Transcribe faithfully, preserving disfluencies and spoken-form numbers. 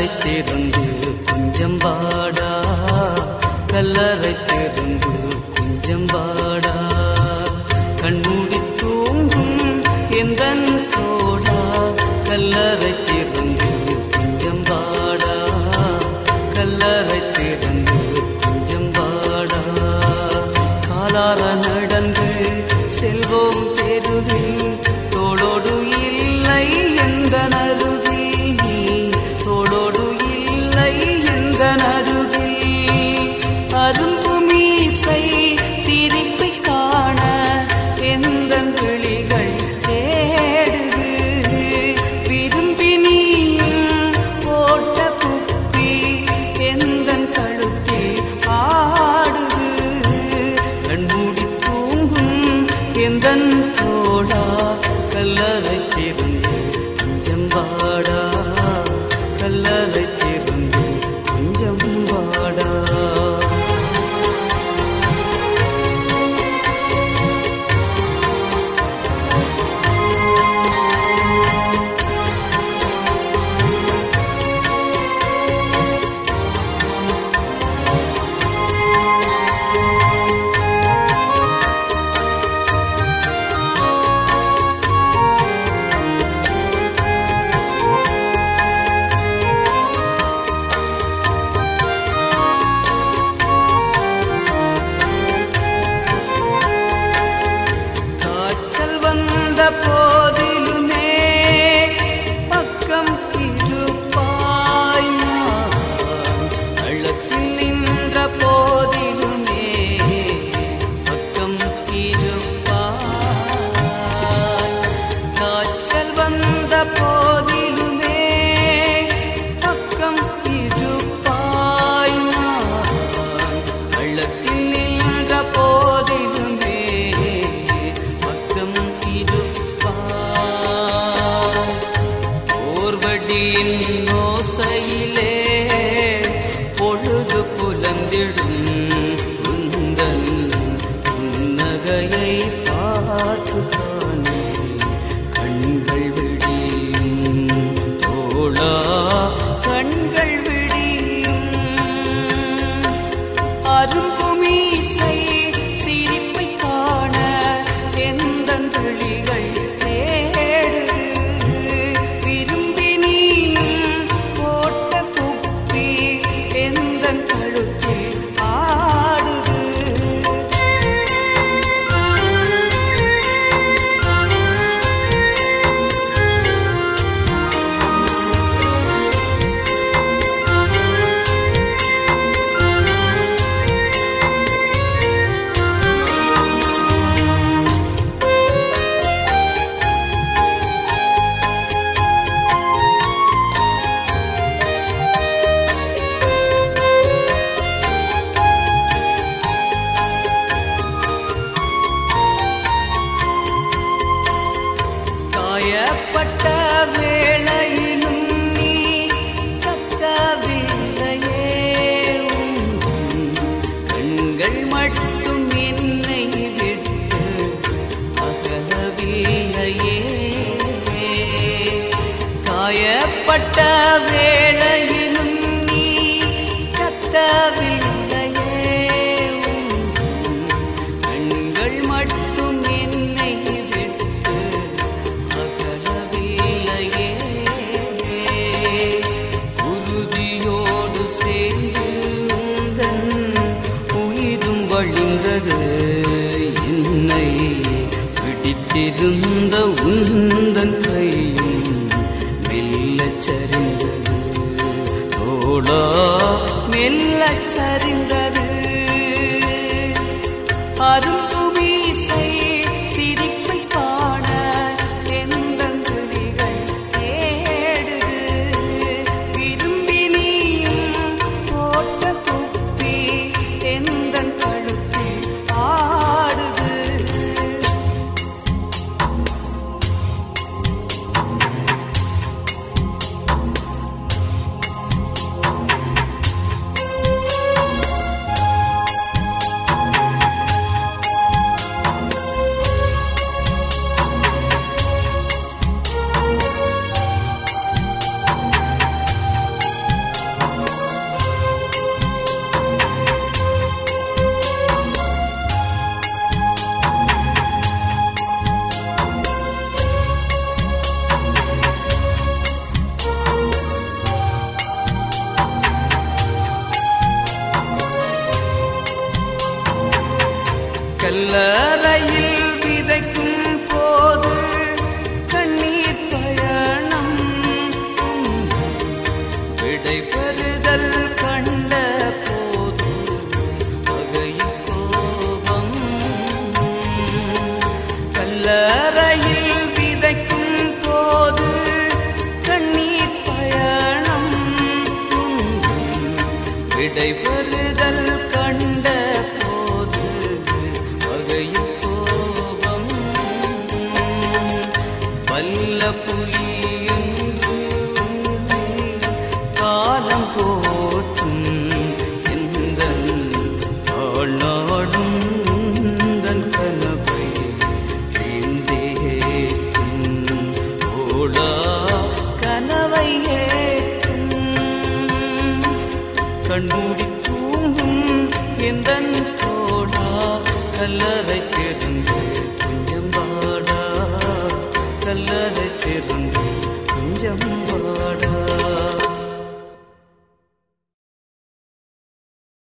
கல்லறை திறந்து கொஞ்சம் வாடா, கல்லறை திறந்து கொஞ்சம் வாடா, கண்மூடி தூங்கும் எந்தன் தோடா, கல்லறை திறந்து கொஞ்சம் வாடா, கல்லறை திறந்து கொஞ்சம் வாடா, காலார நடந்து செல்வோம் தெருவில், தோளோடு இல்லை எந்த நருகில், நீ தோளோடு இல்லை எந்த நருகில், அரும்பு மீசை சிரிப்பை காண எந்தன் விழிகள் தேடுது, விரும்பி நீயும் போட்ட குப்பி எந்தன் கழுத்தில் ஆடுது, கண்மூடி தூங்கும் எந்தன் தோடா, கல்லறை திறந்து கொஞ்சம் வாடா, கல்லறை திறந்து கொஞ்சம் வாடா. போதிலுமே பக்கம் இருப்பாய், அள்ளத்தில் நின்ற போதிலுமே பக்கம் இருப்பாய், காய்ச்சல் வந்த போதிலுமே பக்கம் இருப்பாய், அள்ளத்தில் நின்ற போதிலுமே ஓர்வடியின் ஓசையிலே பொழுது புலந்திடும் உந்தன் புன்னகையை பார்த்து தானே கண்கள் விடியும் தோளா, கண்கள் விடியும், அரும்பு மீசை சிரிப்பை காண எந்தன் விழிகள் தேடுது, விரும்பி நீயும் போட்ட குப்பி எந்தன் கழுத்தில் ஆடுது. காயப்பட்ட வேளையிலும் நீ கத்தவில்லையே, கண்கள் மட்டும் என்னை விட்டு அகலவில்லையே, காயப்பட்ட வேளையிலும் நீ கத்தவில்லையே, கண்கள் மட்டும் என்னை விட்டு அகலவில்லையே, உறுதியோடு சேர்ந்து உந்தன் உயிரும் வழிந்தது, என்னை பிடித்திருந்த உந்தன் கையும் மெல்லச் சரிந்தது, தோளா மெல்லச் சரிந்தது, அரும்பு மீசை சிரிப்பை காண எந்தன் விழிகள் தேடுது, விரும்பி நீயும் போட்ட குப்பி எந்தன் கழுத்தில் ஆடுது. கல்லறையில் விதைக்கும் போது கண்ணீர் பயணம் விடை பெறுதல் கண்ட போது பகை கோபம். கல்லறையில் விதைக்கும் போது கண்ணீர் பயணம் விடை பெறுதல் கண்ட போது பகை கோபம். வல்ல புலி காலம் போற்றும் எந்தன் ஆளாடும் உந்தன் கனவை சேர்ந்தேற்றும் ஓடா கனவை ஏற்றும். கண்மூடி தூங்கும் எந்தன் தோடா கல்லறை திறந்து கொஞ்சம் வாடா கல்லறை திறந்து கொஞ்சம் வாடா.